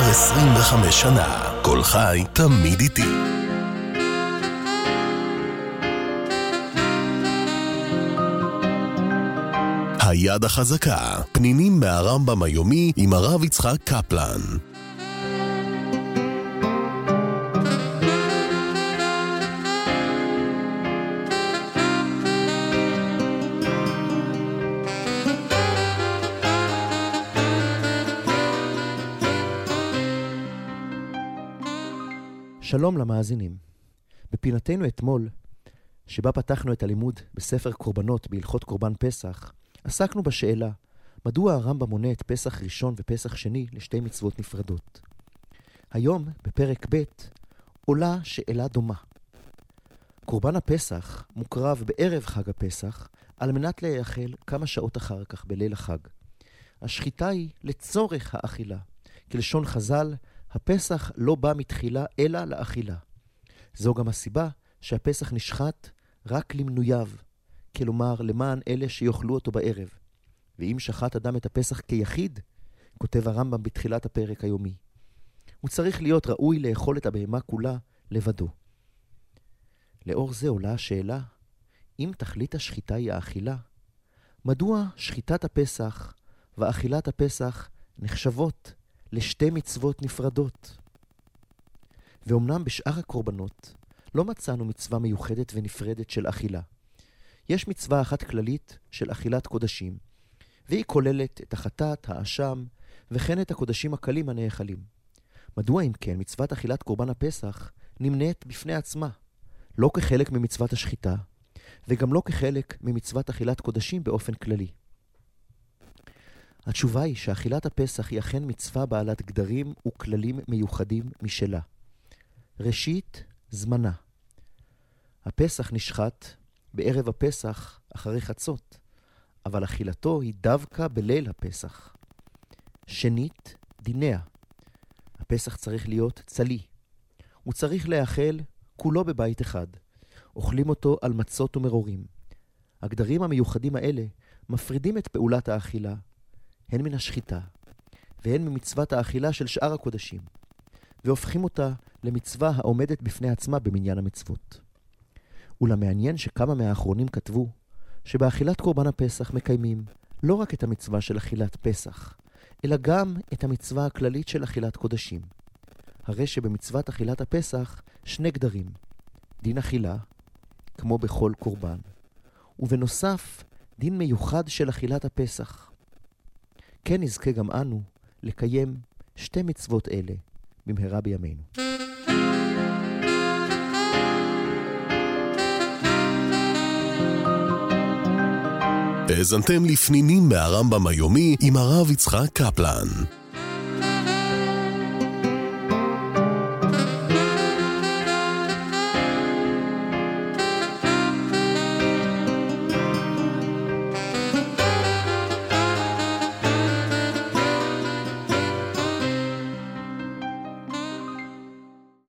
25 שנה. כל חי תמיד איתי. היד החזקה, פנינים מהרמב"ם היומי עם הרב יצחק קפלן. שלום למאזינים. בפינתנו אתמול, שבה פתחנו את הלימוד בספר קורבנות בהלכות קורבן פסח, עסקנו בשאלה, מדוע הרמב"ם מונה את פסח ראשון ופסח שני לשתי מצוות נפרדות. היום, בפרק ב', עולה שאלה דומה. קורבן הפסח מוקרב בערב חג הפסח, על מנת להיאכל כמה שעות אחר כך בליל החג. השחיטה היא לצורך האכילה, כלשון חז"ל, הפסח לא בא מתחילה אלא לאכילה. זו גם הסיבה שהפסח נשחט רק למנוייו, כלומר למען אלה שיאכלו אותו בערב. ואם שחט אדם את הפסח כיחיד, כותב הרמב"ם בתחילת הפרק היומי, הוא צריך להיות ראוי לאכול את הבהמה כולה לבדו. לאור זה עולה השאלה, אם תכלית השחיטה היא האכילה, מדוע שחיטת הפסח ואכילת הפסח נחשבות לשתי מצוות נפרדות? ואומנם בשאר הקורבנות לא מצאנו מצווה מיוחדת ונפרדת של אכילה. יש מצווה אחת כללית של אכילת קודשים, והיא כוללת את החטאת, האשם, וכן את הקודשים הקלים הנאכלים. מדוע אם כן מצוות אכילת קורבן הפסח נמנית בפני עצמה, לא כחלק ממצוות השחיטה, וגם לא כחלק ממצוות אכילת קודשים באופן כללי? התשובה היא שאכילת הפסח היא אכן מצווה בעלת גדרים וכללים מיוחדים משלה. ראשית, זמנה. הפסח נשחט בערב הפסח אחרי חצות, אבל אכילתו היא דווקא בליל הפסח. שנית, דיניה. הפסח צריך להיות צלי. הוא צריך לאכול כולו בבית אחד. אוכלים אותו על מצות ומרורים. הגדרים המיוחדים האלה מפרידים את פעולת האכילה, הן מן השחיטה, והן ממצוות האכילה של שאר הקודשים, והופכים אותה למצווה העומדת בפני עצמה במניין המצוות. ולמעניין שכמה מהאחרונים כתבו שבאכילת קורבן הפסח מקיימים לא רק את המצווה של אכילת פסח, אלא גם את המצווה הכללית של אכילת קודשים. הרי שבמצוות אכילת הפסח שני גדרים, דין אכילה, כמו בכל קורבן, ובנוסף דין מיוחד של אכילת הפסח. כן נזכה גם אנו לקיים שתי מצוות אלה במהרה בימינו. האזנתם לפנינים מהרמב"ם היומי עם הרב יצחק קפלן.